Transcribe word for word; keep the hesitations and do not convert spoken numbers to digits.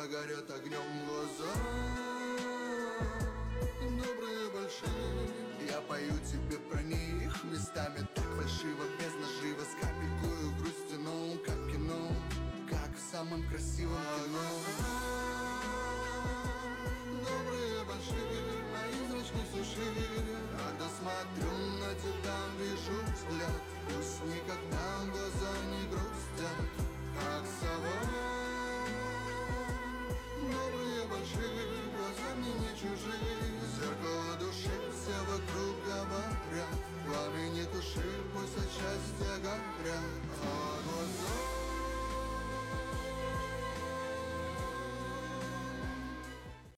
горят огнем глаза, добрые, большие. Я пою тебе про них, местами так фальшиво, без нажива, с капелькою грусти, ну, как в кино, как в самом красивом кино. Добрые, большие, мои зрачки все шире. Когда смотрю на тебя, вижу взгляд, пусть никогда глаза не грустят, как сова. Добрые, большие, глаза мне не чужие.